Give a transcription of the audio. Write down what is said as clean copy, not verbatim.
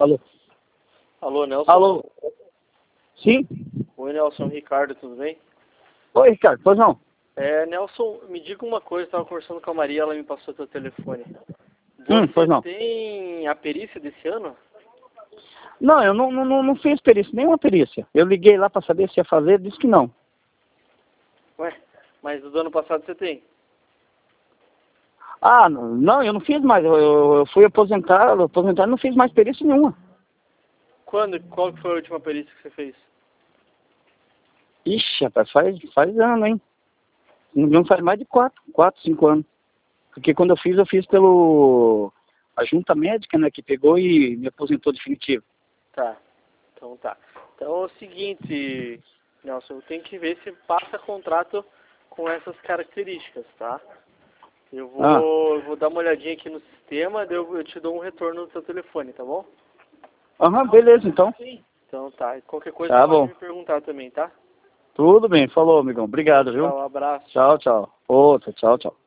Alô? Alô, Nelson? Alô? Sim? Oi, Nelson. Ricardo, tudo bem? Oi, Ricardo, pois não? Nelson, me diga uma coisa, eu estava conversando com a Maria, ela me passou teu telefone. Pois Você não. tem a perícia desse ano? Não, eu não fiz perícia, nenhuma perícia. Eu liguei lá para saber se ia fazer, disse que não. Ué, mas do ano passado você tem? Ah, não, eu não fiz mais. Eu fui aposentado e não fiz mais perícia nenhuma. Quando? Qual que foi a última perícia que você fez? Ixi, rapaz, faz ano, hein? Não faz mais de 5 anos. Porque quando eu fiz pelo a junta médica, né, que pegou e me aposentou definitivo. Tá, então tá. Então é o seguinte, Nelson, eu tenho que ver se passa contrato com essas características, tá? Eu vou dar uma olhadinha aqui no sistema, daí eu te dou um retorno no seu telefone, tá bom? Beleza, então. Então tá, e qualquer coisa Tá pode bom. me perguntar também, tá? Tudo bem, falou, amigão. Obrigado, viu? Tchau, abraço. Tchau, tchau. Outra, tchau, tchau.